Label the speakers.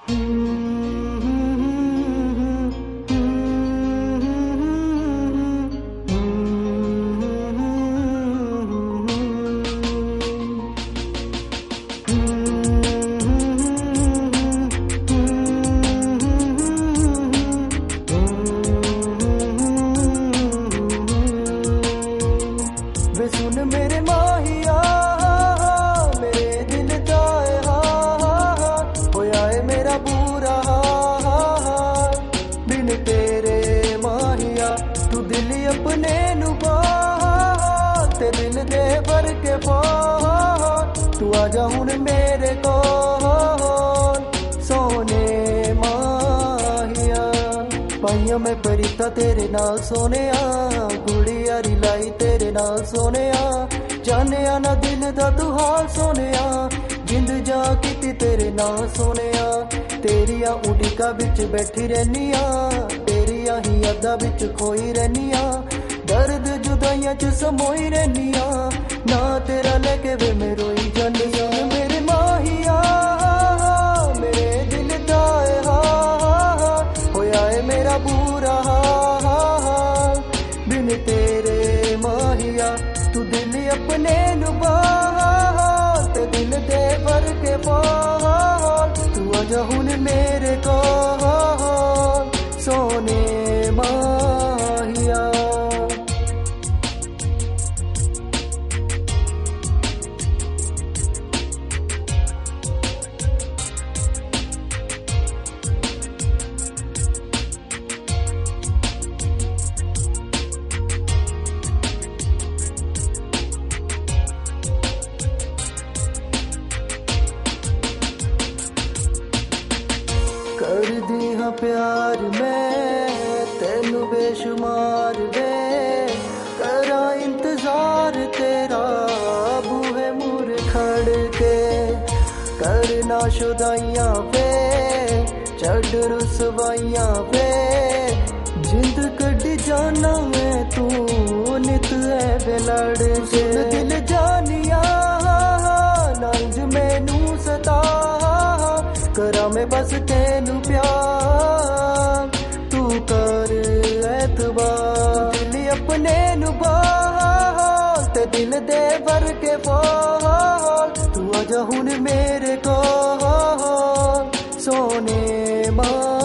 Speaker 1: वे सुन मेरे माहिया मेरे दिल दा होया है मेरा बुरा हाल बिन तेरे माहिया तू दिल अपने नु बाहर ते दिल दे भर के पार तू आजा हुन मेरे कोल सोने माहिया पाइया मैं परिता तेरे नाल सोने गुड़ी यारी लाई तेरे नाल सोने जाने ना दिल दा तू हाल सोने जिंद जा की तेरे नाल सोने तेरिया उड़िका बिच बैठी रहनी तेरिया ही अदा बिच खोई रहनी दर्द जुदाइयां च समोई रहनी ना तेरा लेके वे मैं रोई जानी मेरे माहिया मेरे दिल दा होया है मेरा बुरा हाल बिन तेरे माहिया तू दिल अपने नु बाहर ते दिल दे भर के पार तू आजा हुन मेरे कोल सोने माहिया कर दी हाँ प्यार मैं तेनू बेशुमार वे करा इंतजार तेरा बूहे मुर खड़ के करना शुदाइयां पे चढ़ रुसवाइयां पे जिंद कड़ी जाना मैं तू नित है बेलड़ के दिल जानिया नांज मैनू सता करा मैं बस तेनू प्यार तू कर एतबार दिल अपने नु बाहर ते दिल दे भर के पार तू आजा हुन मेरे कोल सोने मां